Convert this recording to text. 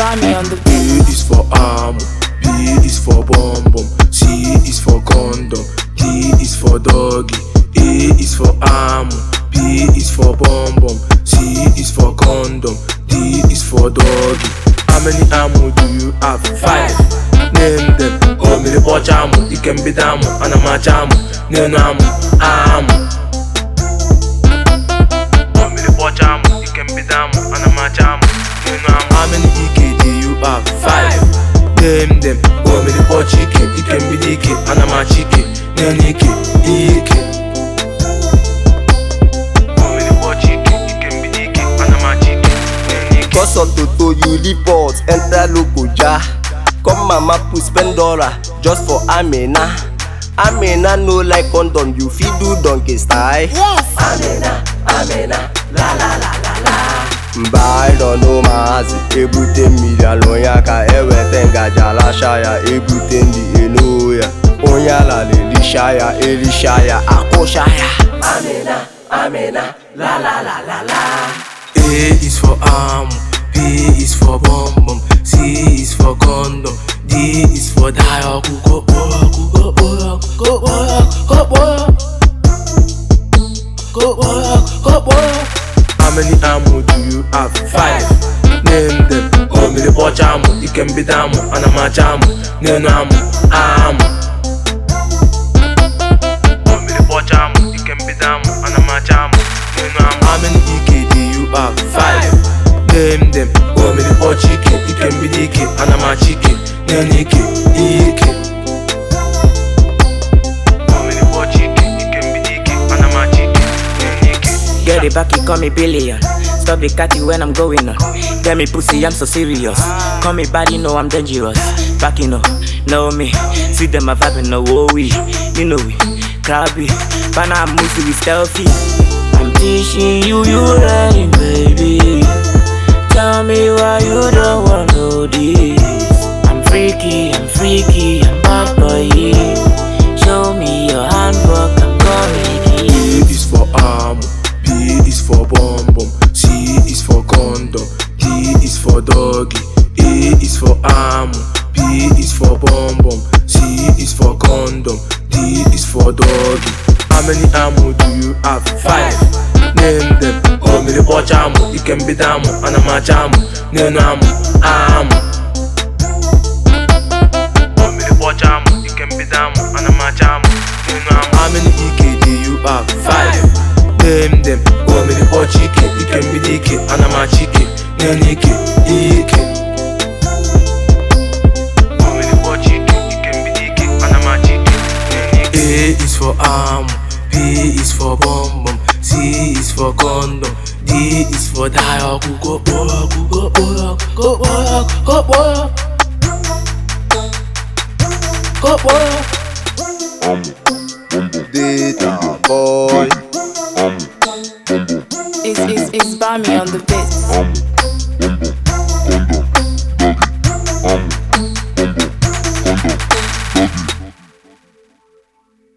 Bami on the A is for arm, B is for bum bum, C is for condom, D is for doggy. A is for arm, B is for bum bum, C is for condom, D is for doggy. How many ammo do you have? 5. Name them. Oh, me the watch ammo. You can be ammo, and I'm a ammo. Name ammo, ammo. Oh, me the watch ammo. You can be ammo, and I'm a ammo. Name ammo. How many EK do you have? 5. Name them. Oh, me the watch chicken. You can be DK, and I'm a chicken. Name EK, EK. Oh, me the watch chicken. You can be DK, and I'm a chicken. Cause of Toto, you report, enter local jar. Come mama put spend dollar just for Amina. Amina no like condom, you fit do donkey style. Yes. Amina, la la la la la. Mba I don't know maazi, ebute million lonyaka, ewete ngajala shaya, ebute ndi enoya. Onyala elishaya, akoshaya. Amina, la la la la la. A is for arm, B is for bum bum, C is for condom, D is for dial. How many ammo do you have? 5. Name them. Oh, me the watch ammo. You can be ammo, and I'm a ammo. Name ammo, ammo. Oh, me the watch ammo. You can be ammo, and I'm a ammo. Name ammo. How many EK do you have? 5. Name them. Oh, me the watch chicken. You can be DK, and I'm a chicken. Name EK, EK. Oh, me the watch chicken. You can be DK, and I'm a chicken. Name EK. Get it back, you call me billion. Stop the catty when I'm going on. Get me pussy, I'm so serious. Call me bad, you know I'm dangerous. Back, you know me. See them, I'm vibing, no worry. You know we, crabby. But now I'm mostly stealthy. I'm teaching you ready, baby. Tell me why you don't want to know this. I'm freaky, I'm bad boy. Show me your handbook, I'm coming. A is for arm, B is for bum bum, C is for condom, D is for doggy. A is for arm, B is for bum bum, C is for condom, D is for doggy. How many ammo do you have? 5. Name them. Oh, me the watch ammo. You can be ammo, and I'm a ammo. Name ammo, ammo. Oh, me the watch ammo. You can be ammo, and I'm a ammo. Name ammo. How many EK do you have? 5. Name them. Oh, me the watch chicken. You can be DK, and I'm a chicken. Name EK, EK. Oh, me the watch chicken. You can be DK, and I'm a chicken. A is for arm, B is for bum bum, C is for condom, D is for dial. Data boy. It's Bami on the beat.